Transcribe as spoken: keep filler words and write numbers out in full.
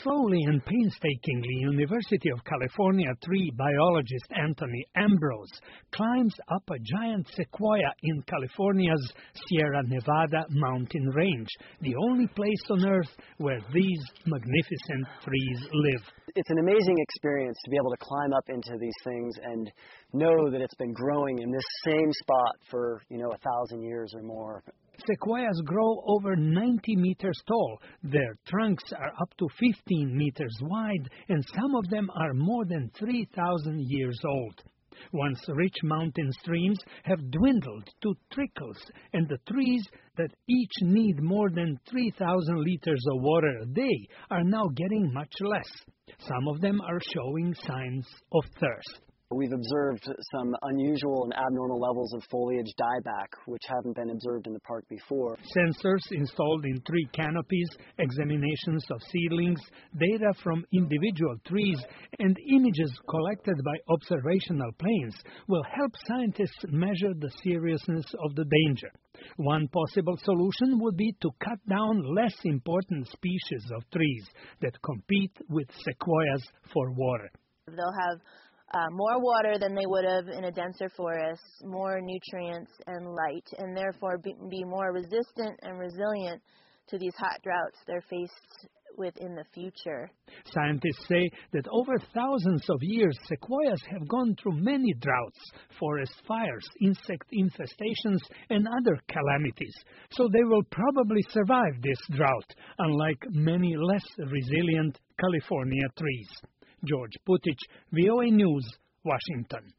Slowly and painstakingly, University of California tree biologist Anthony Ambrose climbs up a giant sequoia in California's Sierra Nevada mountain range, the only place on Earth where these magnificent trees live. It's an amazing experience to be able to climb up into these things and know that it's been growing in this same spot for, you know, a thousand years or more. Sequoias grow over ninety meters tall. Their trunks are up to fifteen meters wide, and some of them are more than three thousand years old. Once rich mountain streams have dwindled to trickles, and the trees that each need more than three thousand liters of water a day are now getting much less. Some of them are showing signs of thirst. We've observed some unusual and abnormal levels of foliage dieback, which haven't been observed in the park before. Sensors installed in tree canopies, examinations of seedlings, data from individual trees, and images collected by observational planes will help scientists measure the seriousness of the danger. One possible solution would be to cut down less important species of trees that compete with sequoias for water. They'll have Uh, more water than they would have in a denser forest, more nutrients and light, and therefore be, be more resistant and resilient to these hot droughts they're faced with in the future. Scientists say that over thousands of years, sequoias have gone through many droughts, forest fires, insect infestations, and other calamities, so they will probably survive this drought, unlike many less resilient California trees. George Putich, V O A News, Washington.